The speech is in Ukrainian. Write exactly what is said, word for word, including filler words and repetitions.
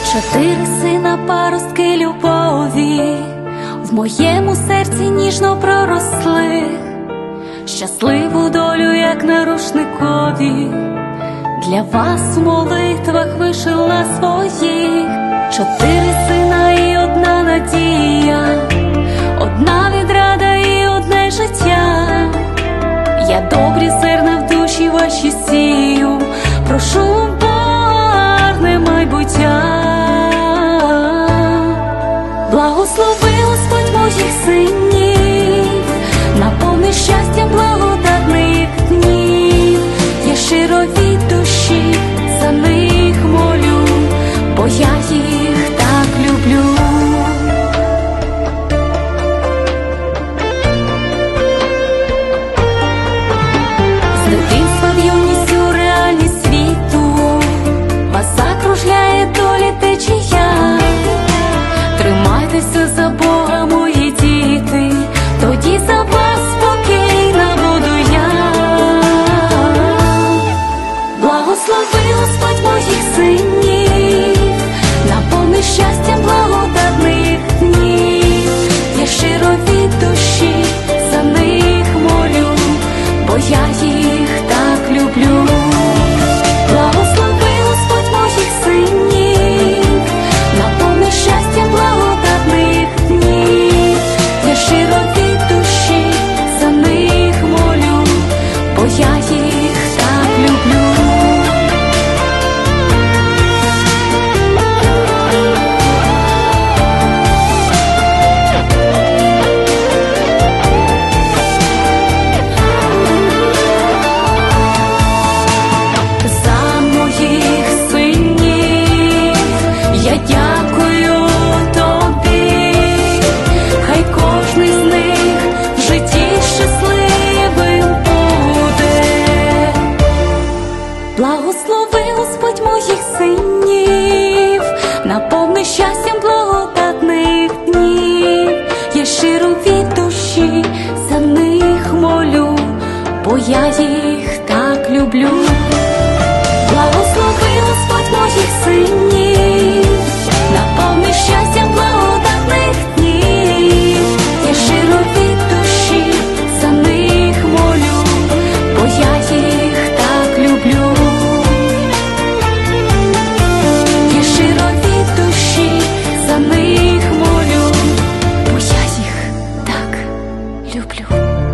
Чотири сина, паростки любові в моєму серці ніжно проросли, щасливу долю, як на рушникові, для вас у молитвах вишила своїх. Чотири сина і одна надія, одна відрада і одне життя. Я добрі зерна в душі ваші сію, прошу гарне майбуття. Благослови, Господь, моїх синів, наповни щастям благодатних днів. Я щиро від душі за них молю, бо я їх так люблю. З дитинства в юність у реальність світу вас закружляє долі течія. Тримайтеся за Бога, мої діти, тоді за вас спокійна буду я. Благослови, Господь, моїх синів, наповни щастям благодатних днів. Я щиро від душі за них молю, бо я їх так люблю. Благослови, Господь, моїх синів, наповни щастям благодатних днів. Я щиро від душі за них молю, бо я їх так люблю. За моїх синів я дякую тобі, хай кожний з них в житті щасливим буде. Благослови, Господь, моїх синів, наповни щастям благодатних днів. Я щиро від душі за них молю, бо я їх так люблю. Благослови, Господь, моїх синів, наповни щастям благодатних днів. Я щиро від душі за них молю, бо я їх так люблю. Я щиро від душі за них молю, бо я їх так люблю.